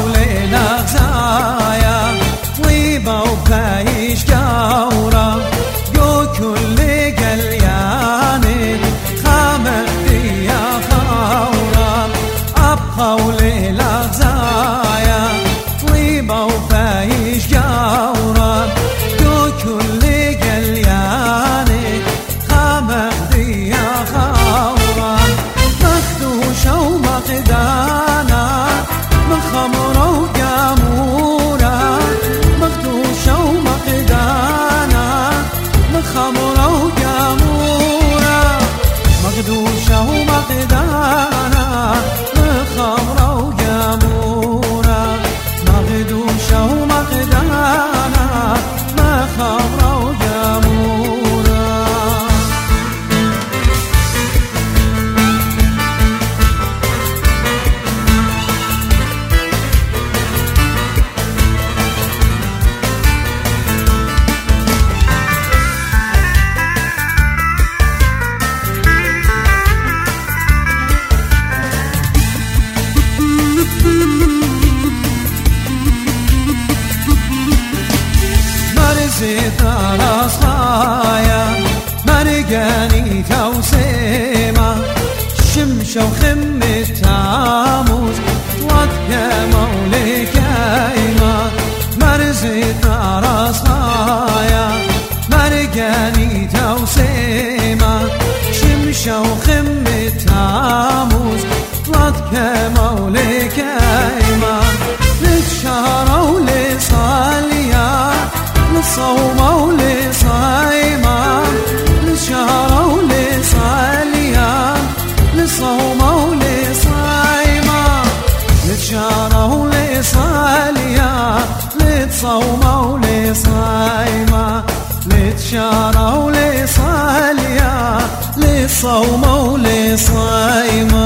حول نغزايا طيبة وبايش قورة جو كل قلياني خامر يا خورة أب حول نغزايا طيبة وبايش قورة جو كل قلياني خامر يا خورة مخدوشة ومقدانة من خمرة وقامورة مخدوشة ومقدانة من خمرة وقامورة مخدوشة ومقدانة من خمرة وقامورة مخدوشة ومقدانة من خمرة وقامورة مرزت راسخايا مرقاني توسيمة شمشة وخمة تاموز وطيا مولي كايمة مرزت راسخايا مرقاني توسيمة شمشة وخمة تاموز وطيا مولي كايمة للشهرة ولصاليا للصومة ولصايمة للشهرة ولصاليا للصومة ولصايمة للشهرة ولصاليا للصومة ولصايمة للشهرة ولصاليا للصومة ولصايمة